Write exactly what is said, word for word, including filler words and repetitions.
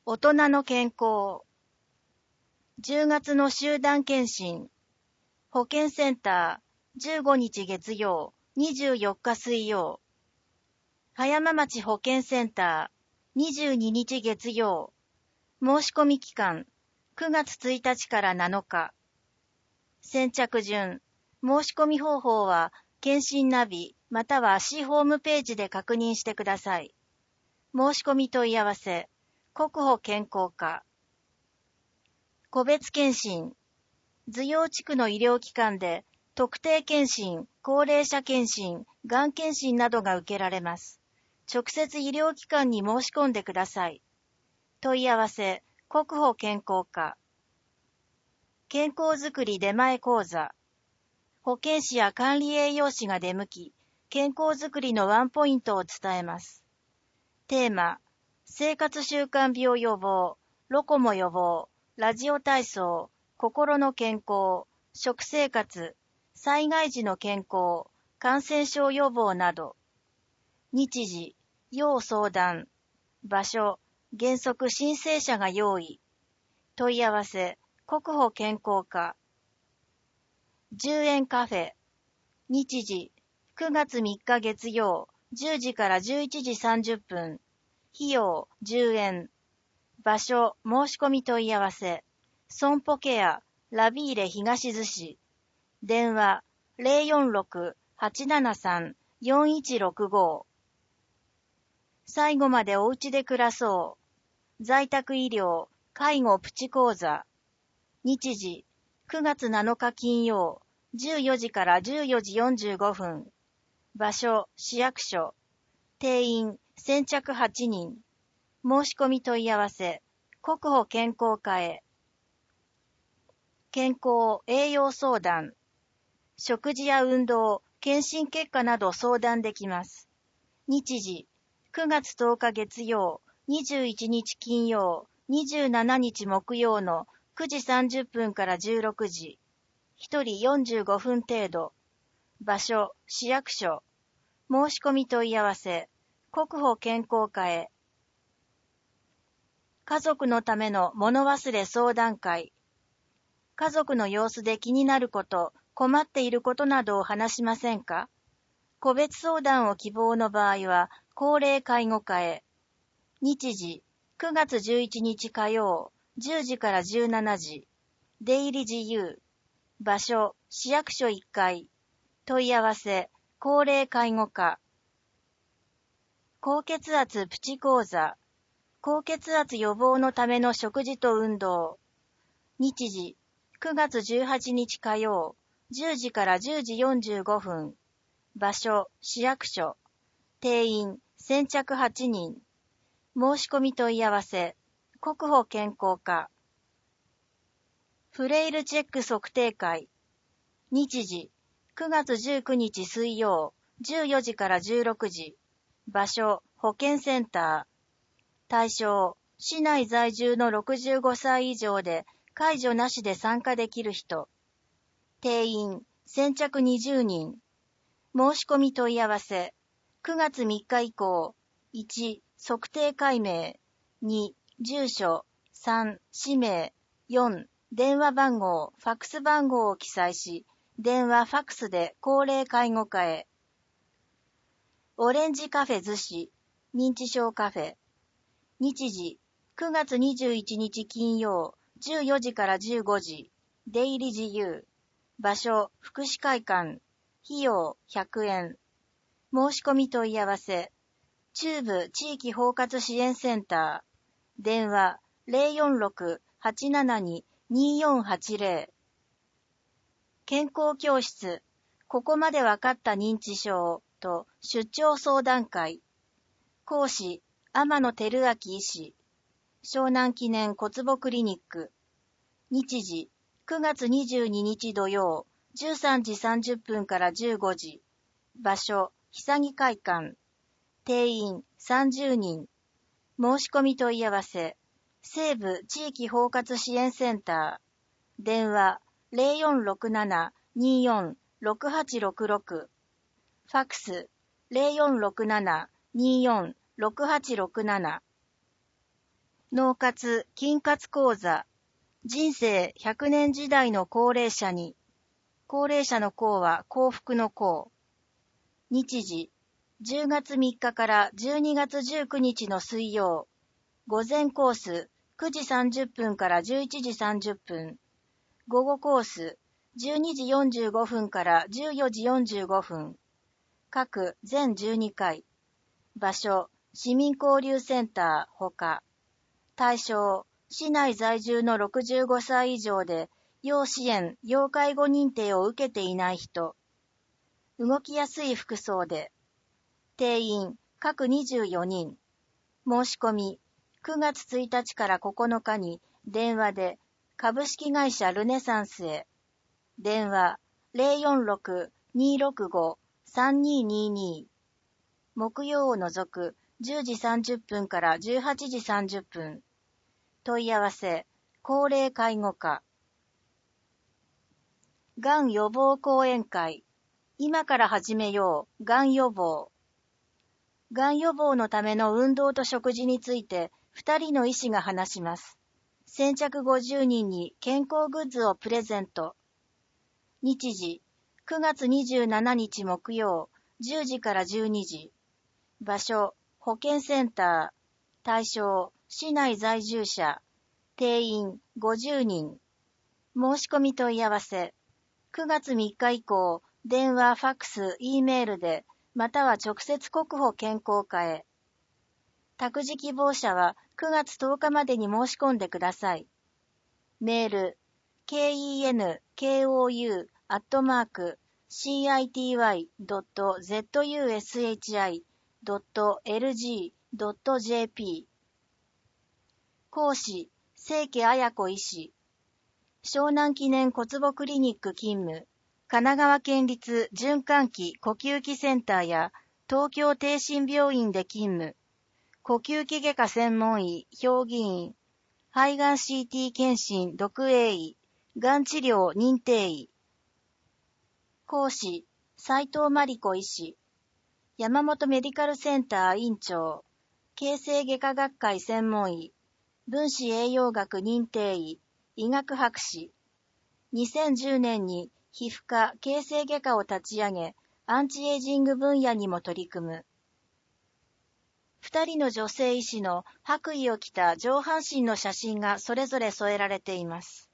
大人の健康。じゅうがつの集団検診。保健センター、じゅうごにち月曜、にじゅうよっか水曜。葉山町保健センター、にじゅうににち月曜。申し込み期間、くがつついたちからなのか。先着順。申し込み方法は、検診ナビ、または C ホームページで確認してください。申し込み問い合わせ、国保健康課。個別検診。図陽地区の医療機関で、特定検診、高齢者検診、がん検診などが受けられます。直接医療機関に申し込んでください。問い合わせ、国保健康課。健康づくり出前講座。保健師や管理栄養士が出向き、健康づくりのワンポイントを伝えます。テーマ、生活習慣病予防、ロコモ予防、ラジオ体操、心の健康、食生活、災害時の健康、感染症予防など。日時、要相談。場所、原則申請者が用意。問い合わせ、国保健康課。じゅうえんカフェ。日時、くがつみっか月曜、じゅうじからじゅういちじさんじゅっぷん。費用、じゅうえん。場所、申し込み問い合わせ。損保ケア、ラビーレ東逗子。電話、ゼロよんろく はちななさん よんいちろくご。最後までお家で暮らそう。在宅医療、介護プチ講座。日時、くがつなのか金曜、じゅうよじからじゅうよじよんじゅうごふん。場所、市役所。定員、先着はちにん。申し込み問い合わせ、国保健康課へ。健康、栄養相談。食事や運動、検診結果など相談できます。日時、くがつとおか月曜、にじゅういちにち金曜、にじゅうしちにち木曜のくじさんじゅっぷんからじゅうろくじ。ひとりよんじゅうごふん程度。場所、市役所。申し込み問い合わせ、国保健康課へ。家族のための物忘れ相談会。家族の様子で気になること、困っていることなどを話しませんか？個別相談を希望の場合は、高齢介護課へ。日時、くがつじゅういちにち火曜、じゅうじからじゅうしちじ。出入り自由。場所、市役所いっかい。問い合わせ、高齢介護課。高血圧プチ講座。高血圧予防のための食事と運動。日時、くがつじゅうはちにち火曜、じゅうじからじゅうじよんじゅうごふん。場所、市役所。定員、先着はちにん。申し込み問い合わせ、国保健康課。フレイルチェック測定会。日時、くがつじゅうくにち水曜、じゅうよじからじゅうろくじ。場所、保健センター。対象、市内在住のろくじゅうごさい以上で、介助なしで参加できる人。定員、先着にじゅうにん。申し込み問い合わせ。くがつみっか以降。いち、測定解明。に、住所。さん、氏名。よん、電話番号、ファックス番号を記載し、電話ファックスで高齢介護課へ。オレンジカフェ逗子、認知症カフェ。日時、くがつにじゅういちにち金曜、じゅうよじからじゅうごじ。出入り自由。場所、福祉会館。費用、ひゃくえん。申し込み問い合わせ。中部地域包括支援センター。電話、ゼロよんろく はちななに にーよんはちゼロ。健康教室。ここまでわかった認知症と出張相談会。講師、天野照明医師。湘南記念骨母クリニック。日時、くがつにじゅうににち土曜、じゅうさんじさんじゅっぷんからじゅうごじ。場所、久木会館。定員、さんじゅうにん。申し込み問い合わせ。西部地域包括支援センター。電話、ゼロよんろくなな にーよん ろくはちろくろく。ファックス、ゼロよんろくなな にーよん ろくはちろくなな。 脳活、筋活講座、人生ひゃくねん時代の高齢者に、高齢者の幸は幸福の幸。日時、じゅうがつみっかからじゅうにがつじゅうくにちの水曜、午前コースくじさんじゅっぷんからじゅういちじさんじゅっぷん、午後コースじゅうにじよんじゅうごふんからじゅうよじよんじゅうごふん、各全じゅうにかい、場所、市民交流センターほか、対象、市内在住のろくじゅうごさい以上で、要支援・要介護認定を受けていない人、動きやすい服装で、定員、各にじゅうよにん、申し込み、くがつついたちからここのかに電話で株式会社ルネサンスへ。電話 ゼロよんろく にーろくご さんにーにーにー。木曜を除くじゅうじさんじゅっぷんからじゅうはちじさんじゅっぷん。問い合わせ、高齢介護課。がん予防講演会。今から始めよう、がん予防。がん予防のための運動と食事について、ふたりの医師が話します。先着ごじゅうにんに健康グッズをプレゼント。日時、くがつにじゅうしちにち木曜、じゅうじからじゅうにじ。場所、保健センター。対象、市内在住者。定員、ごじゅうにん。申し込み問い合わせ。くがつみっか以降、電話、ファックス、Eメールで、または直接国保健康課へ。託児希望者はくがつとおかまでに申し込んでください。メール、ケーイーエヌケーオーユー アットマーク シーアイティーワイ ドット ゼットユーエスエイチアイ ドット エルジー ドット ジェーピー。講師、清家綾子医師。湘南記念骨母クリニック勤務。神奈川県立循環器呼吸器センターや東京帝心病院で勤務。呼吸器外科専門医、評議員。肺がん シーティー 検診、独営医。がん治療認定医。講師、斉藤真理子医師。山本メディカルセンター院長。形成外科学会専門医。分子栄養学認定医。医学博士。にせんじゅうねんに皮膚科形成外科を立ち上げ、アンチエイジング分野にも取り組む。二人の女性医師の白衣を着た上半身の写真がそれぞれ添えられています。